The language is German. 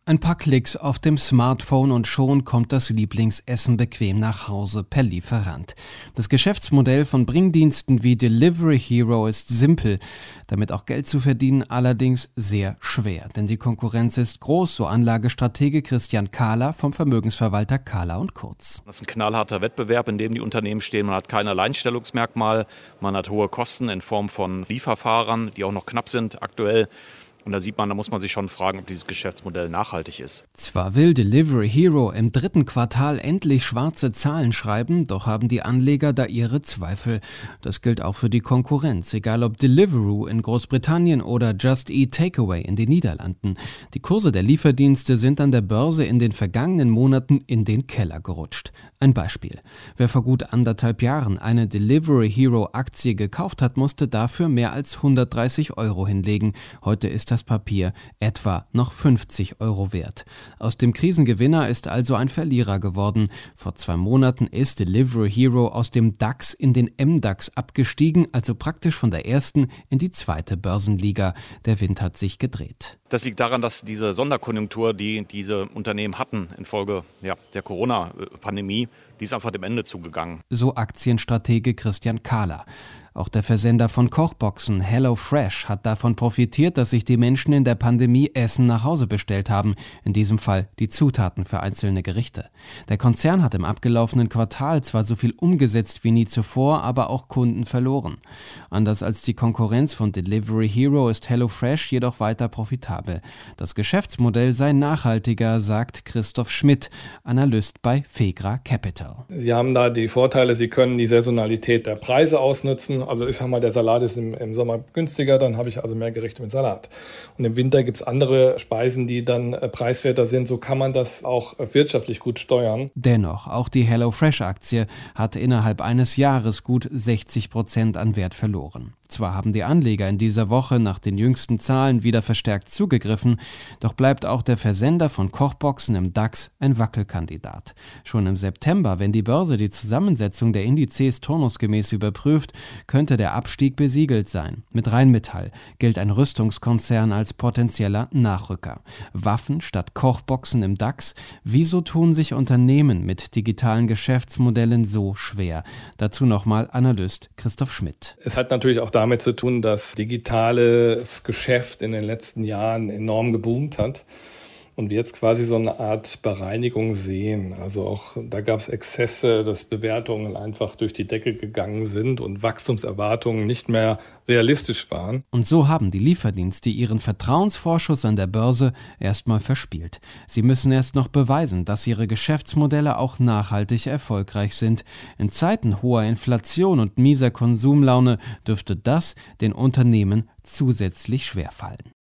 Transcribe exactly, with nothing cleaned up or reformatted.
Ein paar Klicks auf dem Smartphone und schon kommt das Lieblingsessen bequem nach Hause per Lieferant. Das Geschäftsmodell von Bringdiensten wie Delivery Hero ist simpel, damit auch Geld zu verdienen allerdings sehr schwer. Denn die Konkurrenz ist groß, so Anlagestratege Christian Kahler vom Vermögensverwalter Kahler und Kurz. Das ist ein knallharter Wettbewerb, in dem die Unternehmen stehen. Man hat kein Alleinstellungsmerkmal, man hat hohe Kosten in Form von Lieferfahrern, die auch noch knapp sind aktuell. Und da sieht man, da muss man sich schon fragen, ob dieses Geschäftsmodell nachhaltig ist. Zwar will Delivery Hero im dritten Quartal endlich schwarze Zahlen schreiben, doch haben die Anleger da ihre Zweifel. Das gilt auch für die Konkurrenz, egal ob Deliveroo in Großbritannien oder Just Eat Takeaway in den Niederlanden. Die Kurse der Lieferdienste sind an der Börse in den vergangenen Monaten in den Keller gerutscht. Ein Beispiel. Wer vor gut anderthalb Jahren eine Delivery Hero Aktie gekauft hat, musste dafür mehr als hundertdreißig Euro hinlegen. Heute ist das Papier etwa noch fünfzig Euro wert. Aus dem Krisengewinner ist also ein Verlierer geworden. Vor zwei Monaten ist Delivery Hero aus dem DAX in den M DAX abgestiegen, also praktisch von der ersten in die zweite Börsenliga. Der Wind hat sich gedreht. Das liegt daran, dass diese Sonderkonjunktur, die diese Unternehmen hatten infolge ja, der Corona-Pandemie, die ist einfach dem Ende zugegangen. So Aktienstratege Christian Kahler. Auch der Versender von Kochboxen HelloFresh hat davon profitiert, dass sich die Menschen in der Pandemie Essen nach Hause bestellt haben, in diesem Fall die Zutaten für einzelne Gerichte. Der Konzern hat im abgelaufenen Quartal zwar so viel umgesetzt wie nie zuvor, aber auch Kunden verloren. Anders als die Konkurrenz von Delivery Hero ist HelloFresh jedoch weiter profitabel. Das Geschäftsmodell sei nachhaltiger, sagt Christoph Schmidt, Analyst bei Fegra Capital. Sie haben da die Vorteile, Sie können die Saisonalität der Preise ausnutzen. Also ich sag mal, der Salat ist im, im Sommer günstiger, dann habe ich also mehr Gerichte mit Salat. Und im Winter gibt es andere Speisen, die dann äh, preiswerter sind. So kann man das auch äh, wirtschaftlich gut steuern. Dennoch, auch die HelloFresh-Aktie hat innerhalb eines Jahres gut sechzig Prozent an Wert verloren. Zwar haben die Anleger in dieser Woche nach den jüngsten Zahlen wieder verstärkt zugegriffen, doch bleibt auch der Versender von Kochboxen im DAX ein Wackelkandidat. Schon im September, wenn die Börse die Zusammensetzung der Indizes turnusgemäß überprüft, könnte der Abstieg besiegelt sein. Mit Rheinmetall gilt ein Rüstungskonzern als potenzieller Nachrücker. Waffen statt Kochboxen im DAX? Wieso tun sich Unternehmen mit digitalen Geschäftsmodellen so schwer? Dazu nochmal Analyst Christoph Schmidt. Es hat natürlich auch damit zu tun, dass digitales Geschäft in den letzten Jahren enorm geboomt hat. Und wir jetzt quasi so eine Art Bereinigung sehen. Also auch da gab es Exzesse, dass Bewertungen einfach durch die Decke gegangen sind und Wachstumserwartungen nicht mehr realistisch waren. Und so haben die Lieferdienste ihren Vertrauensvorschuss an der Börse erstmal verspielt. Sie müssen erst noch beweisen, dass ihre Geschäftsmodelle auch nachhaltig erfolgreich sind. In Zeiten hoher Inflation und mieser Konsumlaune dürfte das den Unternehmen zusätzlich schwerfallen.